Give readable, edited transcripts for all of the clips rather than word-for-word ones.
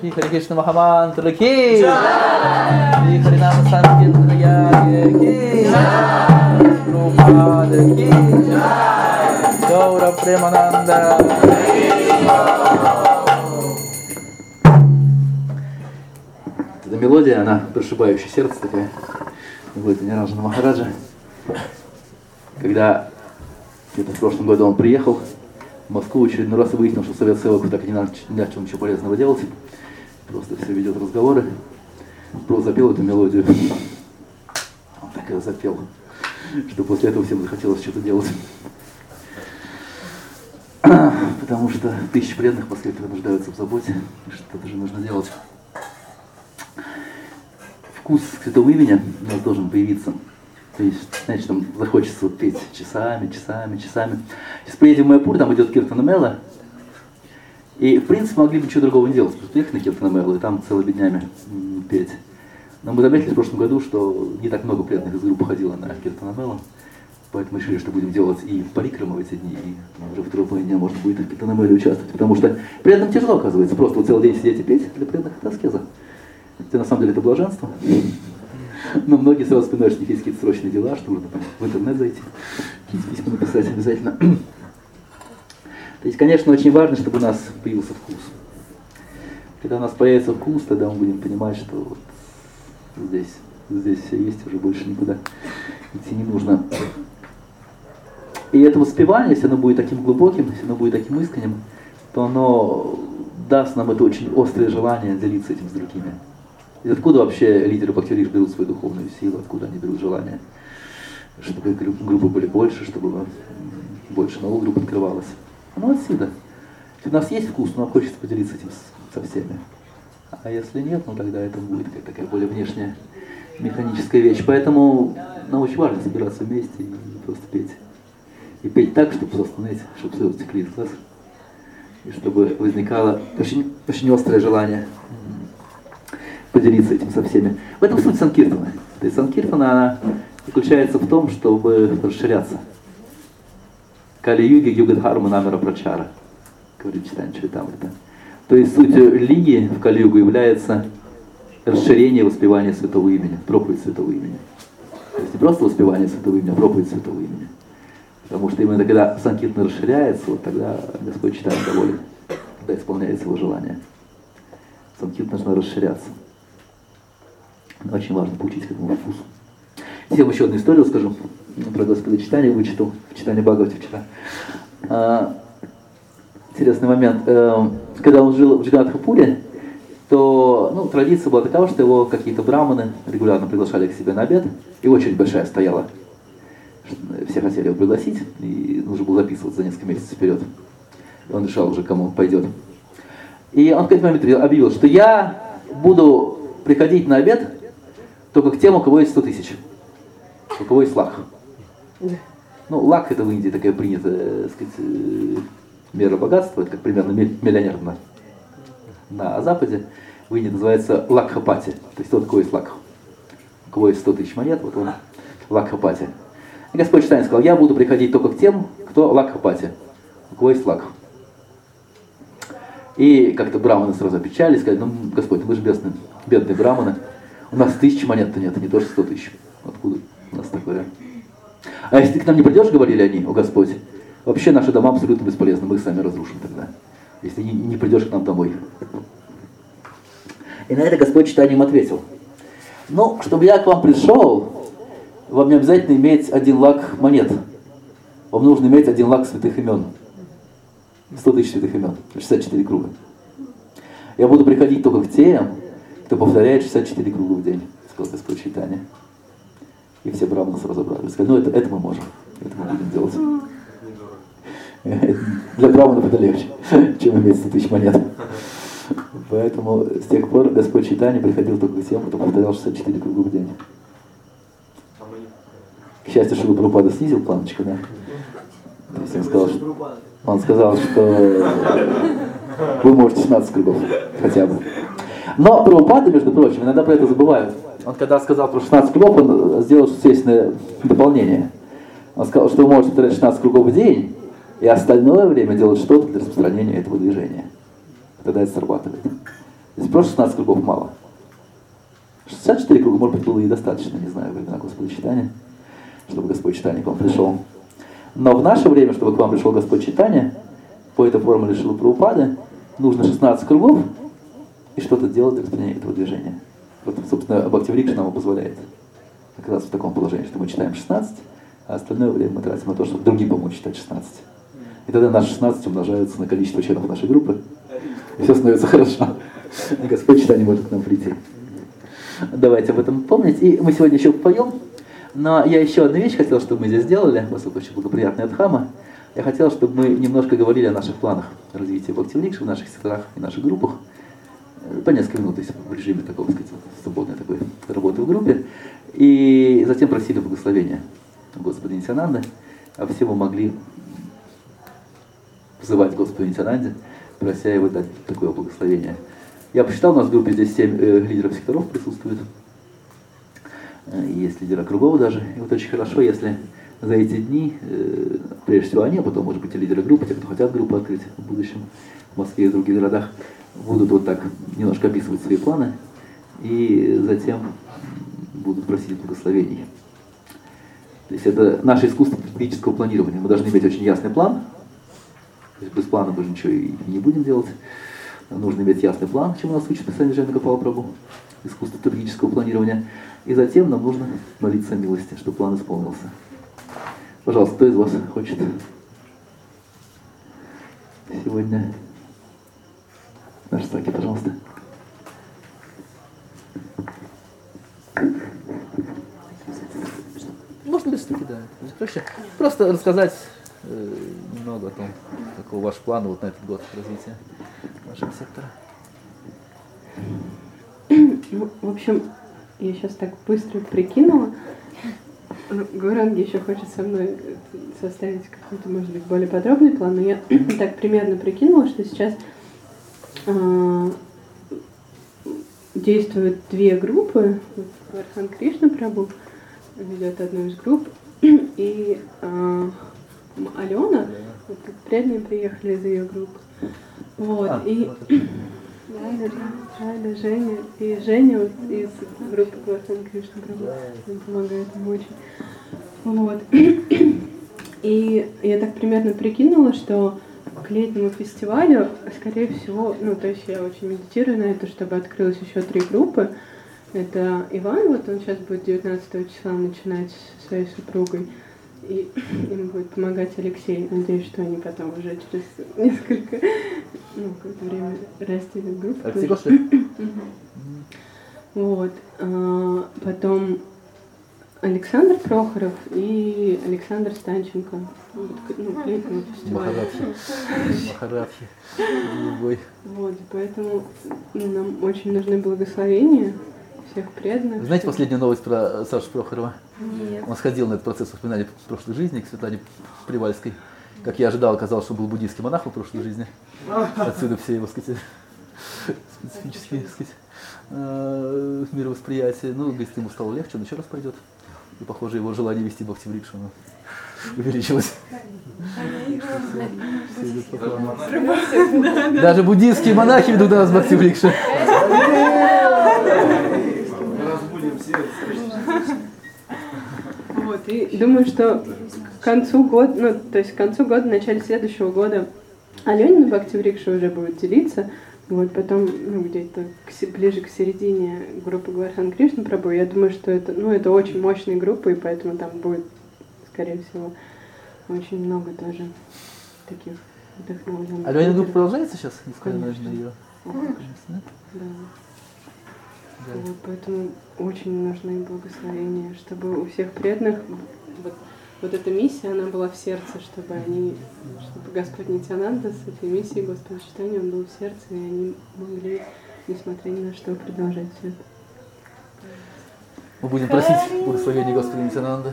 Shri Hare Krishna Mahamantra ki Shri Harinam Sankirtana Yagya ki Prabhupada ki Gaura Premananda. Эта мелодия, она прошибающая сердце такая. Мелодия Ниранджана Махараджа. Когда где-то в прошлом году он приехал в Москву, в очередной раз выяснил, что Совет Севаков так и не начал ничего полезного делать. Просто все ведет разговоры. Просто запел эту мелодию. Он так и запел, что после этого всем захотелось что-то делать. Потому что тысячи преданных после этого нуждаются в заботе, и что-то же нужно делать. Вкус святого имени у нас должен появиться. То есть, знаете, там захочется вот петь часами. Сейчас приедем в Майяпур, там идет Киртана Мела. И, в принципе, могли бы ничего другого не делать. Просто ехать на Киртана Мелу и там целыми днями петь. Но мы заметили в прошлом году, что не так много преданных из группы ходило на Киртана Мелу. Поэтому решили, что будем делать и в Парикраму в эти дни, и уже второй половине дня можно будет в Киртана Меле участвовать. Потому что преданным тяжело, оказывается, просто вот целый день сидеть и петь. Для преданных это аскеза. Хотя на самом деле это блаженство. Но многие сразу вспоминают, что у них есть какие-то срочные дела, что нужно в интернет зайти, какие-то письма написать обязательно. То есть, конечно, очень важно, чтобы у нас появился вкус. Когда у нас появится вкус, тогда мы будем понимать, что вот здесь все есть, уже больше никуда идти не нужно. И это воспевание, если оно будет таким глубоким, если оно будет таким искренним, то оно даст нам это очень острое желание делиться этим с другими. И откуда вообще лидеры Бхакти-йоги берут свою духовную силу, откуда они берут желание, чтобы группы были больше, чтобы больше новых групп открывалось. Оно отсюда. Если у нас есть вкус, но нам хочется поделиться этим со всеми. А если нет, ну тогда это будет какая-то такая более внешняя механическая вещь. Поэтому нам очень важно собираться вместе и просто петь. И петь так, чтобы просто, знаете, чтобы слезы текли из глаз. И чтобы возникало очень, очень острое желание поделиться этим со всеми. В этом суть Санкиртана. То есть Санкиртана, она заключается в том, чтобы расширяться. Кали-юги югадхарма намера прачара, говорит Чайтанья Чаритамрита. То есть суть лиги в Кали-югу является расширение воспевания святого имени, проповедь святого имени. То есть не просто воспевание святого имени, а проповедь святого имени. Потому что именно когда Санкиртана расширяется, вот тогда Господь Чайтанья доволен, когда исполняется его желание. Санкиртана должна расширяться. Очень важно получить к этому вкусу. Я вам еще одну историю скажу про Господа Чайтанью, вычитал в читании Бхагавати вчера. Интересный момент. Когда он жил в Джаганатхапуре, то традиция была такова, что его какие-то браманы регулярно приглашали к себе на обед, и очередь большая стояла. Все хотели его пригласить, и нужно было записываться за несколько месяцев вперед. И он решал уже, кому он пойдет. И он в какой-то момент объявил, что я буду приходить на обед только к тем, у кого есть 100 тысяч. У кого есть лак. Лак это в Индии такая принятая, сказать, мера богатства, это как примерно миллионер на Западе. В Индии называется лакхапати. То есть тот, у кого есть лак. У кого есть 100 тысяч монет, вот он лакхапати. И Господь Чайтанья сказал, я буду приходить только к тем, кто лакхапати. У кого есть лак. И как-то браманы сразу опечалились, сказали, Господь, мы же бедные браманы. У нас 1000 монет-то нет, а не то, что 100 тысяч. Откуда у нас такое? А если ты к нам не придешь, говорили они, о Господь, вообще наши дома абсолютно бесполезны, мы их сами разрушим тогда, если не придешь к нам домой. И на это Господь Чайтанья им ответил, чтобы я к вам пришел, вам не обязательно иметь 1 лак монет, вам нужно иметь 1 лак святых имен. 100 тысяч святых имен, 64 круга. Я буду приходить только к тем, кто повторяет 64 круга в день, сказал Господь Чайтанья. И все браманы разобрались. Сказали, это мы можем, это мы будем делать. Для браманов это легче, чем иметь 100 тысяч монет. Поэтому с тех пор Господь Чайтанья приходил только к тем, кто повторял 64 круга в день. К счастью, Шрила Прабхупада снизил планочку, да? То есть он сказал, что вы можете 16 кругов хотя бы. Но Прабхупада, между прочим, иногда про это забывают. Он когда сказал про 16 кругов, он сделал существенное дополнение. Он сказал, что вы можете повторять 16 кругов в день, и остальное время делать что-то для распространения этого движения. Тогда это срабатывает. То есть просто 16 кругов мало. 64 круга, может быть, было и достаточно, не знаю, времена Господа читания, чтобы Господь читания к вам пришел. Но в наше время, чтобы к вам пришел Господь читания, по этой формуле Шрилы Прабхупады, нужно 16 кругов и что-то делать для распространения этого движения. Вот, собственно, Бхактиврикша нам позволяет как раз в таком положении, что мы читаем 16, а остальное время мы тратим на то, чтобы другим помочь читать 16. И тогда наши 16 умножаются на количество членов нашей группы, и все становится хорошо. И Господь читание может к нам прийти. Давайте об этом помнить. И мы сегодня еще поем. Но я еще одну вещь хотел, чтобы мы здесь сделали, поскольку очень благоприятная дхамма. Я хотел, чтобы мы немножко говорили о наших планах развития Бхактиврикши в наших секторах и наших группах. По несколько минут, если в режиме такого, сказать, свободной такой работы в группе. И затем просили благословения Господа Нитьянанды, а все мы могли взывать Господу Нитьянанде, прося его дать такое благословение. Я посчитал, у нас в группе здесь 7 лидеров секторов присутствует. Есть лидеры кругов даже. И вот очень хорошо, если за эти дни, прежде всего они, а потом, может быть, и лидеры группы, те, кто хотят группу открыть в будущем в Москве и в других городах, будут вот так немножко описывать свои планы и затем будут просить благословений. То есть это наше искусство стратегического планирования. Мы должны иметь очень ясный план. То есть без плана мы же ничего и не будем делать. Нужно иметь ясный план, чему нас учит Писание Джайна Гопала Прабху, искусство стратегического планирования. И затем нам нужно молиться о милости, чтобы план исполнился. Пожалуйста, кто из вас хочет сегодня? Наш Саки, пожалуйста. Можно без стуки, да. Проще. Просто рассказать немного о том, какой ваш план вот на этот год развития вашего сектора. Ну, в общем, я сейчас так быстро прикинула. Гауранги еще хочет со мной составить какой-то, может быть, более подробный план, но я так примерно прикинула, что сейчас действуют 2 группы. Вардхан Кришна Прабху ведет одну из групп, и Алена, вот преданные приехали из ее группы. Вот, и Женя, и Женя вот из группы Вардхан Кришна Прабху, он помогает ему очень. Вот. И я так примерно прикинула, что к летнему фестивалю, скорее всего, ну, то есть я очень медитирую на это, чтобы открылось еще 3 группы. Это Иван, вот он сейчас будет 19 числа начинать со своей супругой, и им будет помогать Алексей. Надеюсь, что они потом уже через несколько, какое-то время разделят группу. Алексей Гошли? Вот. Потом Александр Прохоров и Александр Станченко. К летнему фестивалю. Махарадхи. Любой. Вот, поэтому нам очень нужны благословения всех преданных. Вы знаете последнюю новость про Сашу Прохорова? Нет. Он сходил на этот процесс воспоминания прошлой жизни к Светлане Привальской. Как я ожидал, оказалось, что был буддийский монах в прошлой жизни. Отсюда все его, сказать, специфические, мировосприятия. Ну, говорит, ему стало легче, он еще раз пойдет. И, похоже, его желание вести Бхактиврикшу увеличилось. Даже буддийские монахи ведут нас Бхактиврикшу. Вот, и думаю, что к концу года, к концу года, в начале следующего года Аленина Бхактиврикша уже будет делиться. Вот, потом, где-то ближе к середине группы Вардхан Кришна Прабху, я думаю, что это очень мощная группа, и поэтому там будет, скорее всего, очень много тоже таких вдохновленных. Аленина группа продолжается сейчас? Конечно. Ее. Да. Вот, поэтому очень нужны благословения, чтобы у всех преданных вот эта миссия, она была в сердце, чтобы Господь Нитьянанда с этой миссией Господа читания, он был в сердце, и они могли, несмотря ни на что, продолжать все это. Мы будем просить благословения Господа Нитьянанды.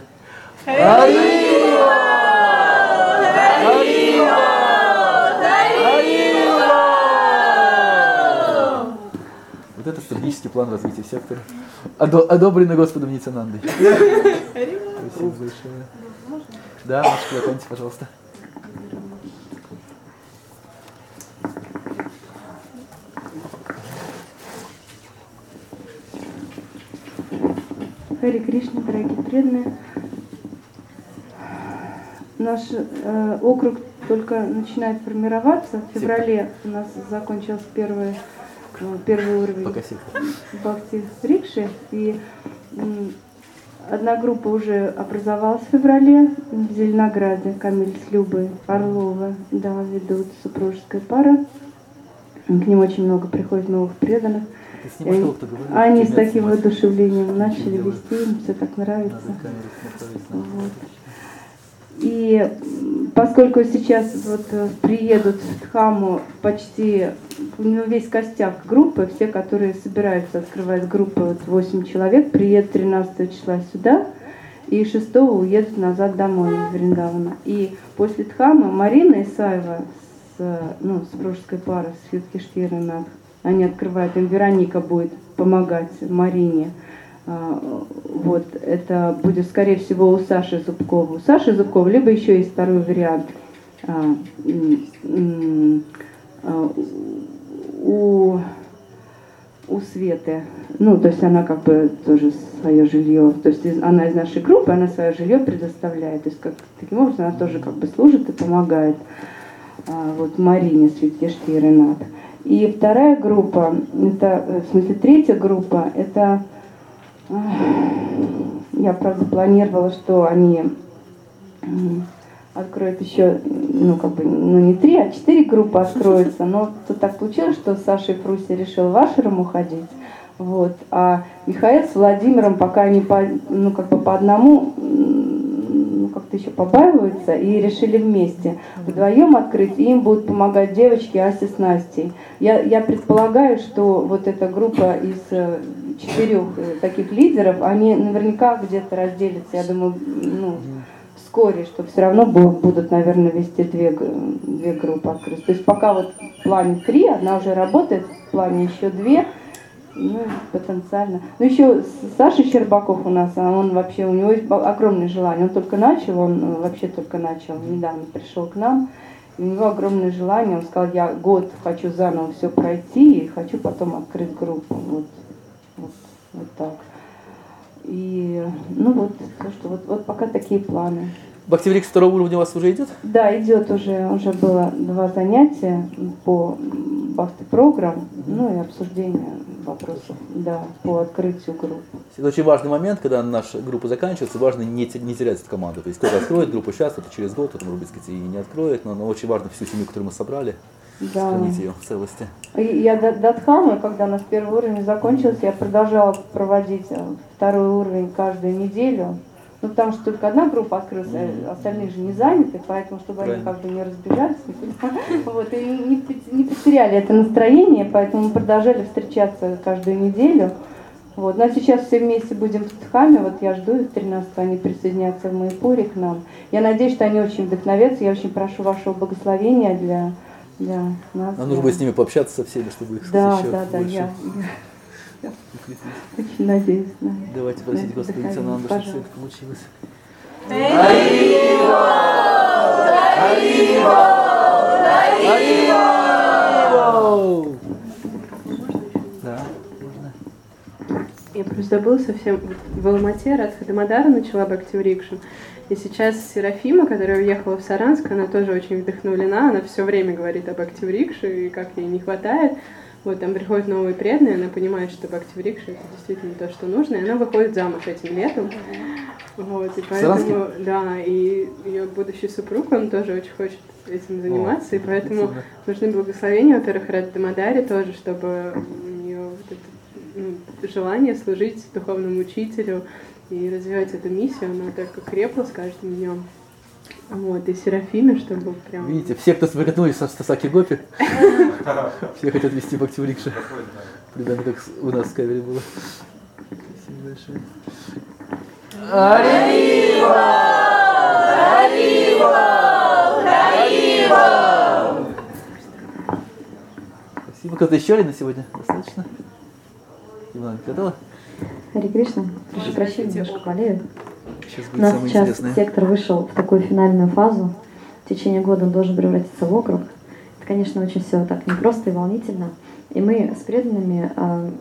Вот это стратегический план развития сектора, одобренный Господом Нитьянандой. Спасибо большое. Да, Машка, закончите, пожалуйста. Хари Кришна, дорогие преданные. Наш округ только начинает формироваться. В феврале у нас закончился первый уровень Бхакти Рикши. И одна группа уже образовалась в феврале в Зеленограде. Камиль с Любой Орлова, да, ведут супружеская пара. К ним очень много приходит новых преданных. Они с таким воодушевлением начали вести, им все так нравится. Вот. И поскольку сейчас вот приедут в Дхаму почти весь костяк группы, все, которые собираются открывать группы, вот 8 человек, приедут 13 числа сюда, и 6 уедут назад домой из Вриндавана. И после Дхамы Марина Исаева, супружеская пара с Юдхиштхирой Надх, они открывают, им Вероника будет помогать Марине. Вот, это будет, скорее всего, у Саши Зубкова. У Саши Зубкова, либо еще есть второй вариант. У Светы. Ну, то есть она как бы тоже свое жилье, то есть она из нашей группы, она свое жилье предоставляет. То есть таким образом она тоже как бы служит и помогает вот Марине Светкиштхи Ренат. И вторая группа, это, в смысле, третья группа, это я, правда, планировала, что они откроют еще, не 3, а 4 группы откроются, но тут так получилось, что Саша и Фруся решил в Ашрам уходить, вот, а Михаил с Владимиром пока они по одному, как-то еще побаиваются, и решили вместе вдвоем открыть, и им будут помогать девочки Ася с Настей. Я предполагаю, что вот эта группа из 4 таких лидеров, они наверняка где-то разделятся, я думаю, вскоре, что все равно будут, наверное, вести 2 группы открыть. То есть пока вот в плане 3, одна уже работает, в плане еще 2, потенциально. Ну, еще Саша Щербаков у нас, он вообще, у него есть огромное желание. Он только начал, недавно пришел к нам, и у него огромное желание. Он сказал, я год хочу заново все пройти, и хочу потом открыть группу. Вот так. И, вот пока такие планы. Бхакти Рикши 2 уровня у вас уже идет? Да, идет уже было 2 занятия по Бхакти программ, и обсуждение вопросов, по открытию групп. Это очень важный момент, когда наша группа заканчивается, важно не терять эту команду. То есть кто-то откроет группу сейчас, кто-то через год, кто-то, может быть, и не откроет, но очень важно всю семью, которую мы собрали, сохранить ее в целости. Я до Дхамы, когда у нас первый уровень закончился, я продолжала проводить 2-й уровень каждую неделю. Потому что только одна группа открылась, остальные же не заняты, поэтому, чтобы они как бы не разбежались, и не потеряли это настроение, поэтому мы продолжали встречаться каждую неделю. Вот. Ну а сейчас все вместе будем в Дхаме, вот я жду их 13-го, они присоединятся в Майпуре к нам. Я надеюсь, что они очень вдохновятся, я очень прошу вашего благословения для нас. Нам нужно будет с ними пообщаться со всеми, чтобы их еще больше. Я очень надеюсь. Давайте просить Господа Нитянанду, чтобы все это получилось. Да, можно. Я просто забыла совсем. В Алмате Радха Дамодара начала Бхакти Рикшу. И сейчас Серафима, которая уехала в Саранск, она тоже очень вдохновлена. Она все время говорит об Бхакти Рикше и как ей не хватает. Вот, там приходят новые преданные, она понимает, что Бхакти Рикша это действительно то, что нужно, и она выходит замуж этим летом. Вот, и поэтому, и ее будущий супруг, он тоже очень хочет этим заниматься, и поэтому нужны благословения, во-первых, Радха Дамодаре тоже, чтобы у нее желание служить духовному учителю и развивать эту миссию, она только крепла с каждым днем. Вот, и Серафиме, чтобы прям... Видите, все, кто свернулись со Саки Гопи, все хотят вести Бхакти Рикшу. Примерно как у нас в кавере было. Спасибо большое. Харива! Харива! Харива! Спасибо. Кто-то еще ли на сегодня? Достаточно? Иван, готова? Хари Кришна, прошу прощения, немножко болею. У нас сейчас сектор вышел в такую финальную фазу. В течение года он должен превратиться в округ. Это, конечно, очень все так непросто и волнительно. И мы с преданными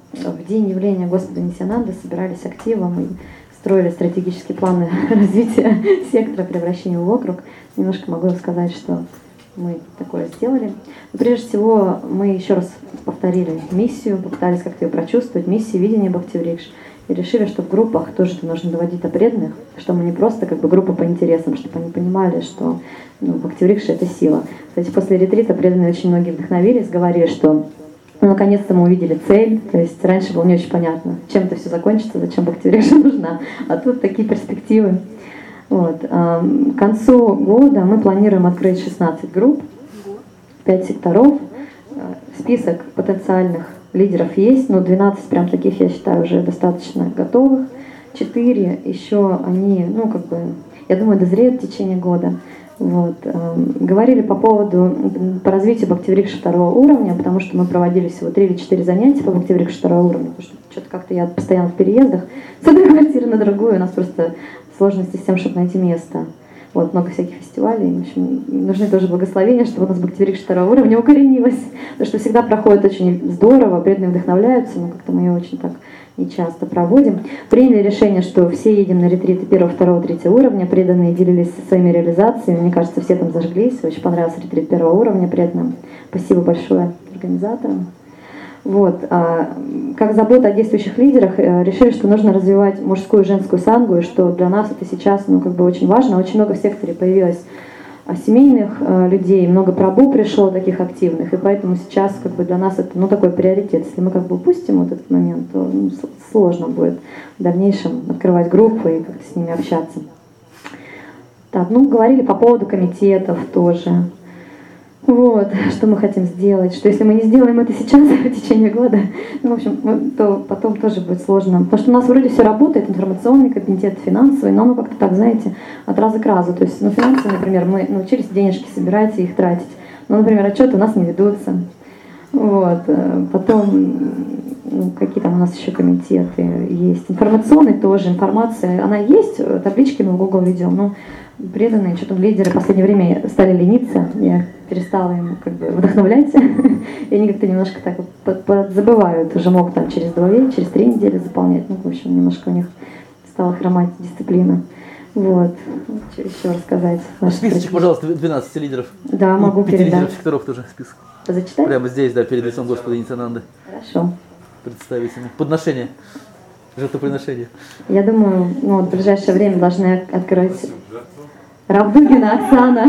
в день явления Господа Нитьянанды собирались активом и строили стратегические планы развития сектора, превращения в округ. Немножко могу сказать, что мы такое сделали. Но прежде всего, мы еще раз повторили миссию, попытались как-то ее прочувствовать, миссию, видение Бхактиврикш, и решили, что в группах тоже нужно доводить до преданных, что мы не просто как бы группа по интересам, чтобы они понимали, что Бхактиврикша — это сила. Кстати, после ретрита преданные очень многие вдохновились, говорили, что наконец-то мы увидели цель, то есть раньше было не очень понятно, чем это все закончится, зачем Бхактиврикша нужна, а тут такие перспективы. Вот. К концу года мы планируем открыть 16 групп, 5 секторов. Список потенциальных лидеров есть, но 12 прям таких, я считаю, уже достаточно готовых. 4 еще они, я думаю, дозреют в течение года. Вот. Говорили по развитию Бхактиврикши 2 уровня, потому что мы проводили всего 3 или 4 занятия по Бхактиврикши 2 уровня, потому что что-то как-то я постоянно в переездах с одной квартиры на другую, у нас просто сложности с тем, чтобы найти место. Вот, много всяких фестивалей. В общем, нужны тоже благословения, чтобы у нас Бхактиврикша 2 уровня укоренилась. Потому что всегда проходит очень здорово, преданные вдохновляются, но как-то мы ее очень так нечасто проводим. Приняли решение, что все едем на ретриты 1, 2, 3 уровня. Преданные делились своими реализациями. Мне кажется, все там зажглись. Очень понравился ретрит 1 уровня преданным. Спасибо большое организаторам. Вот. Как забота о действующих лидерах, решили, что нужно развивать мужскую и женскую сангу, и что для нас это сейчас очень важно. Очень много в секторе появилось семейных людей, много прабху пришло таких активных, и поэтому сейчас для нас это такой приоритет. Если мы упустим вот этот момент, то сложно будет в дальнейшем открывать группы и как-то с ними общаться. Так, говорили по поводу комитетов тоже. Вот, что мы хотим сделать, что если мы не сделаем это сейчас, в течение года, то потом тоже будет сложно. Потому что у нас вроде все работает, информационный комитет, финансовый, но как-то так, знаете, от раза к разу. То есть, финансовый, например, мы научились денежки собирать и их тратить. Например, отчеты у нас не ведутся. Вот, потом, какие там у нас еще комитеты есть. Информационный тоже, информация, она есть, таблички мы в Google ведем, но преданные, что-то лидеры в последнее время стали лениться, я перестала им вдохновлять, и они как-то немножко так забывают, уже могут там через 2, через 3 недели заполнять, в общем, немножко у них стала хромать дисциплина. Вот, что еще рассказать. Списочек, пожалуйста, 12 лидеров. Да, могу 5 передать. лидеров секторов тоже список. Зачитать? Прямо здесь, да, перед лицом Господа Нитьянанды. Хорошо. Представить ему. Подношение. Жертвоприношение. Я думаю, в ближайшее время должны открыть Равдугина Оксана.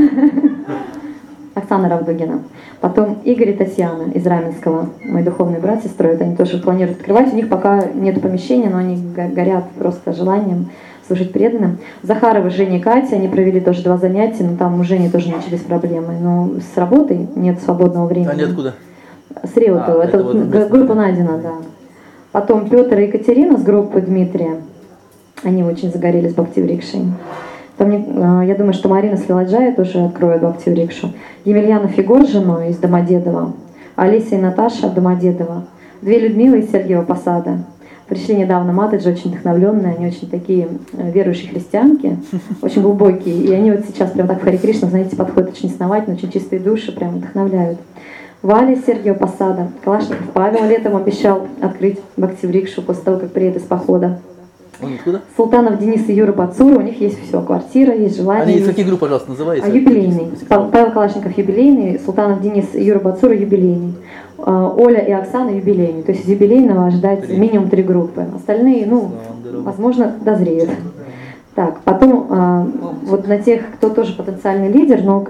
Оксана Равдугина. Потом Игорь и Татьяна из Раменского. Мои духовные братья строят, они тоже планируют открывать. У них пока нет помещения, но они горят просто желанием служить преданным. Захаровы, Женя и Катя, они провели тоже 2 занятия, но там у Жени тоже начались проблемы. Но с работой нет свободного времени. Они откуда? С Реутова. Это группа Надина, да. Потом Петр и Екатерина с группы Дмитрия. Они очень загорелись Бхактиврикшей. Там, я думаю, что Марина Сливаджая тоже откроет Бхактиврикшу. Емельянов Егор с женой из Домодедова. Олеся и Наташа Домодедова. 2 Людмилы из Сергиева Посада. Пришли недавно Матаджи, очень вдохновленные, они очень такие верующие христианки, очень глубокие. И они сейчас прям так в Харе Кришна, знаете, подходят очень основательно, очень чистые души, прям вдохновляют. Валя из Сергиева Посада. Калашников Павел летом обещал открыть Бхактиврикшу после того, как приедет из похода. Он откуда? Султанов Денис и Юра Бацура, у них есть все, квартира, есть желание. Они из каких групп, пожалуйста, называются? Юбилейный. Павел Калашников юбилейный, Султанов Денис и Юра Бацура юбилейный. Оля и Оксана юбилейный. То есть из юбилейного ожидать минимум 3 группы. Остальные, возможно, дозреют. Так, потом вот на тех, кто тоже потенциальный лидер, но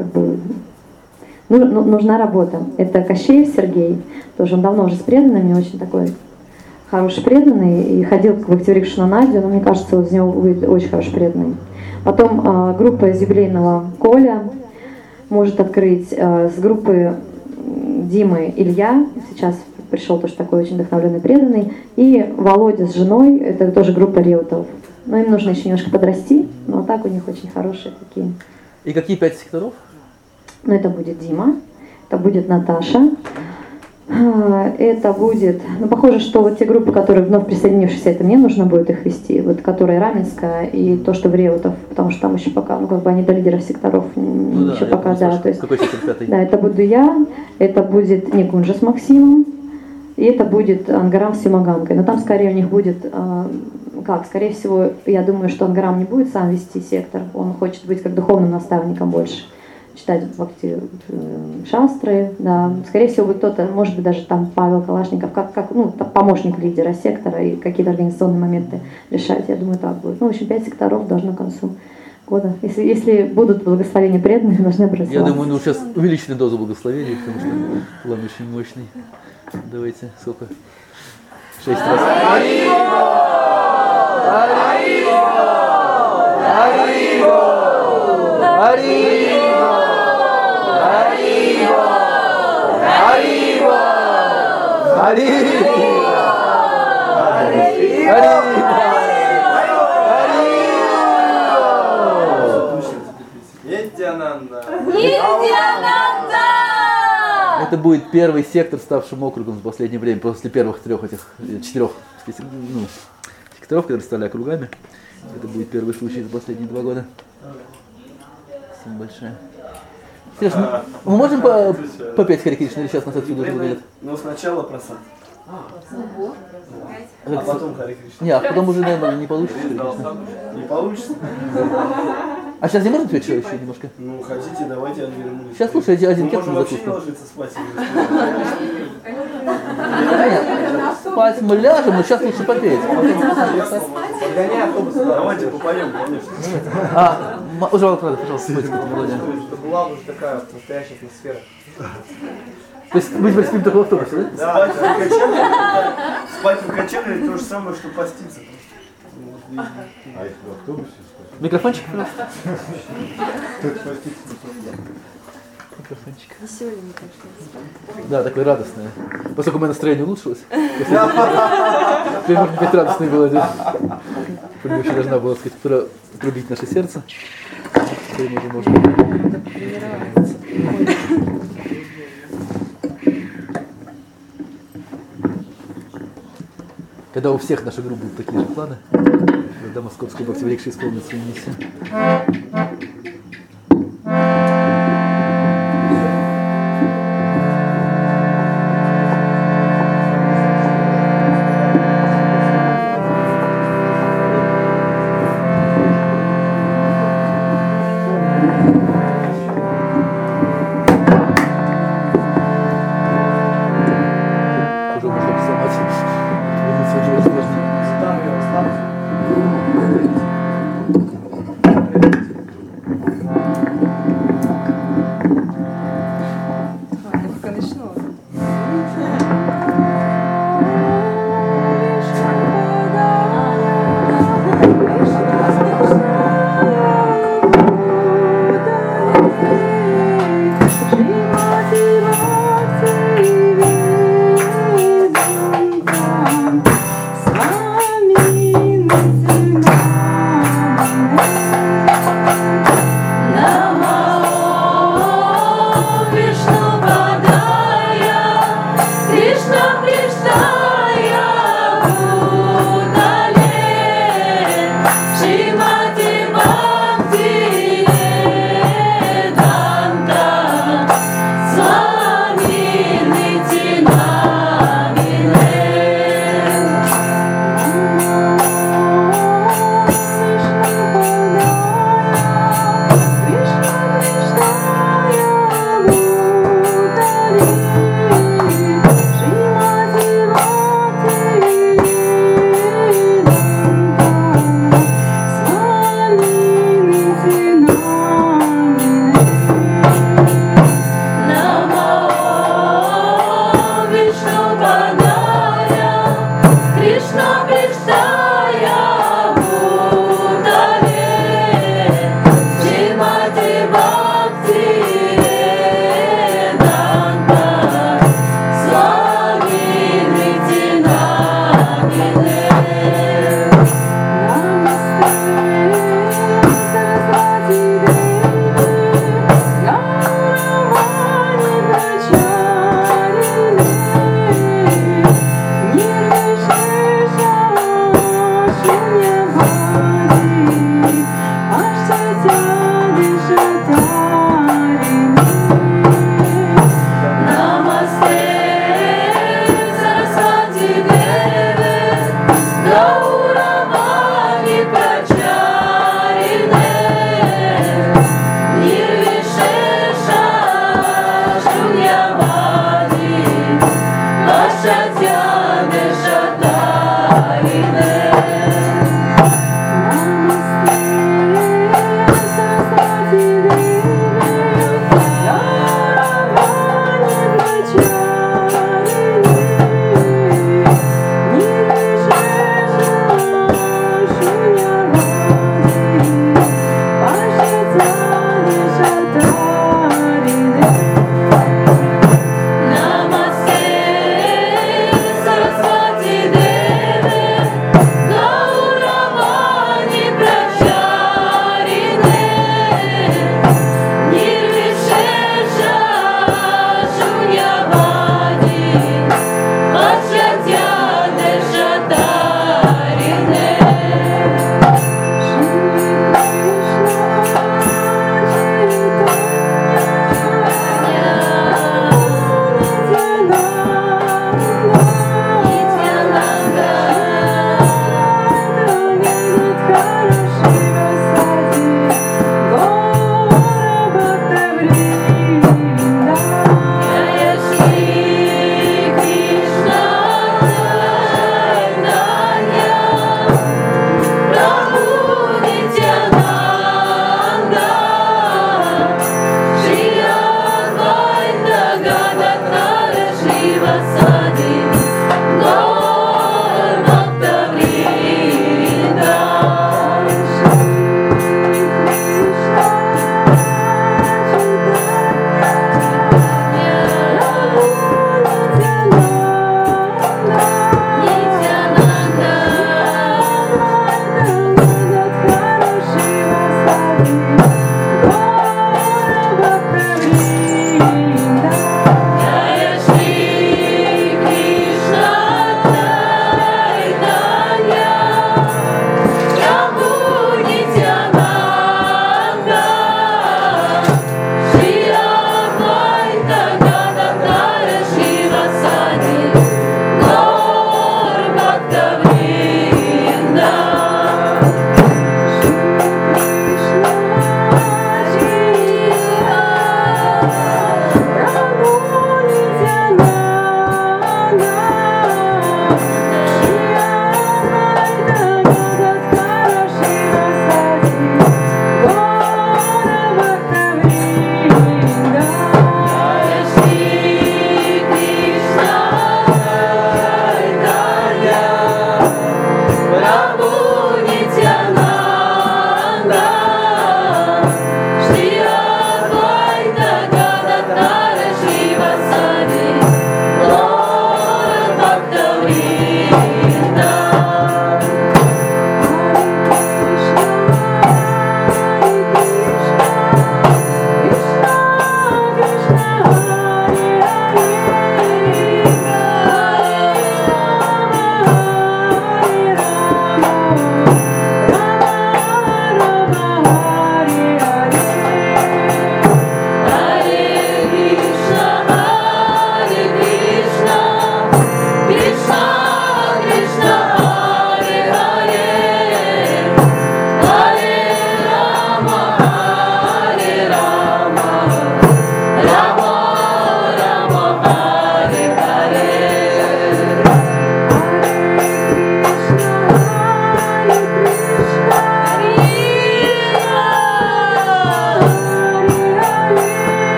нужна работа. Это Кощеев Сергей, тоже он давно уже с преданными, очень такой хороший преданный, и ходил к Бхактиврикше на Надю, но мне кажется, вот из него будет очень хороший преданный. Потом группа из юбилейного Коля может открыть, с группы Димы Илья, сейчас пришел тоже такой очень вдохновленный преданный, и Володя с женой, это тоже группа Реутов. Но им нужно еще немножко подрасти, но так у них очень хорошие такие. И какие 5 секторов? Это будет Дима, это будет Наташа, это будет, похоже, что вот те группы, которые вновь присоединившиеся, это мне нужно будет их вести, вот которые Раменская и то, что в Реутов, потому что там еще пока, они до лидеров секторов, еще пока, да, то есть, какой сектор 5? Да, это буду я, это будет Никунжа с Максимом, И это будет Ангарам с Симаганкой. Но там скорее у них будет, скорее всего, я думаю, что Ангарам не будет сам вести сектор. Он хочет быть как духовным наставником больше. Читать Бхакти шастры, да. Скорее всего, будет кто-то, может быть, даже там Павел Калашников, как помощник лидера сектора и какие-то организационные моменты решать. Я думаю, так будет. Ну, в общем, 5 секторов должно к концу года. Если будут благословения преданных, должны образоваться. Я думаю, сейчас увеличили дозу благословений, потому что план очень мощный. Давайте, сколько? 6 раз. Это будет первый сектор, ставшим округом в последнее время, после первых 4 секторов, которые стали округами. Это будет первый случай за последние 2 года. Спасибо большое. Сереж, мы можем попеть Харе Кришна или сейчас нас отсюда уже выгонят? Ну, сначала про сад. А потом Харе Кришна. Не, а потом уже, наверное, не получится. Не получится? А сейчас не можем петь еще немножко? Ну, хотите, давайте отвернусь. Сейчас, слушай, один кек можем на вообще не закуску. ложиться спать. Спать мы ляжем, но сейчас лучше попеть. Погоняй автобус. Давайте попоем, конечно. Уже правда, пожалуйста, спойте эту мелодию. Чтобы была уже такая настоящая атмосфера. То есть мы теперь спим только в автобусе, да? Спать в качеле то же самое, что поститься. А если в автобусе спать? Микрофончик, пожалуйста. Веселенько, конечно. Да, такое радостное. Поскольку мое настроение улучшилось. Теперь можно петь радостные мелодии. Предыдущая должна была, сказать, пробить наше сердце. Теперь мы уже можем. Когда у всех наших групп будут такие же планы, когда Московская Бхактиварикша исполнит свою миссию. Уже можно сломать. Namaste.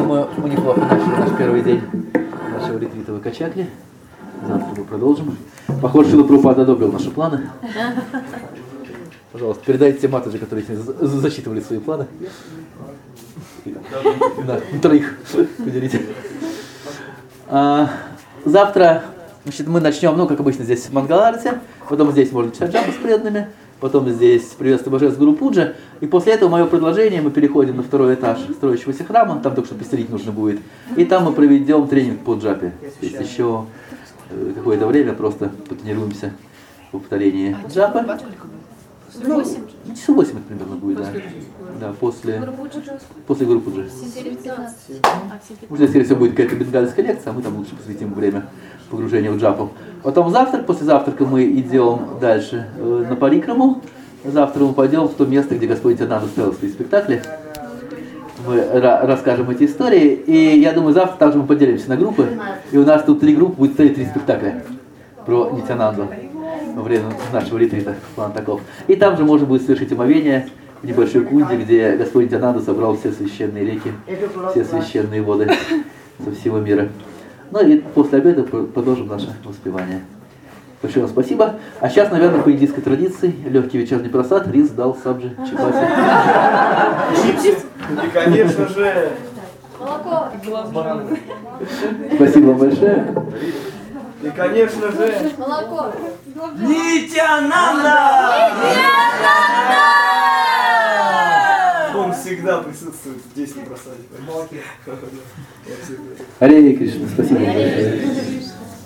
думаю, мы неплохо начали наш первый день нашего ретрита в Экачакре. Завтра мы продолжим. Похоже, Шрила Прабхупада одобрил наши планы. Пожалуйста, передайте те матаджи, которые зачитывали свои планы. Да, на троих поделите. Завтра, значит, мы начнем, ну, как обычно, здесь в Мангаларте, потом здесь можно читать джапу с преданными, потом здесь приветствие божеств Гуру Пуджа, и после этого мое предложение, мы переходим на второй этаж строящегося храма, там только что постелить нужно будет, и там мы проведем тренинг по джапе. То есть еще какое-то время просто потренируемся в повторении джапы. Ну, часов 8 это примерно будет, да. Да, после Гуру Пуджи. Может, скорее всего, будет какая-то бенгальская лекция, а мы там лучше посвятим время погружения в джапу. Потом завтрак, после завтрака мы идем дальше на парикраму. Завтра мы пойдем в то место, где Господь Нитьянанда ставил свои спектакли. Мы расскажем эти истории, и я думаю, завтра также мы поделимся на группы. И у нас тут 3 группы, будет стоять 3 спектакля про Нитьянанду во время нашего ретрита. План таков. И там же можно будет совершить омовение в небольшой кунде, где Господь Нитьянанда собрал все священные реки, все священные воды со всего мира. Ну и после обеда продолжим наше воспевание. Большое вам спасибо. А сейчас, наверное, по индийской традиции, легкий вечерний просад, рис, дал, сабджи, чипаси. И, конечно же, Молоко. Спасибо вам большое. и, конечно же, Молоко. Нитьянанда! Он всегда присутствует здесь на просаде. Харе Кришна, спасибо вам большое.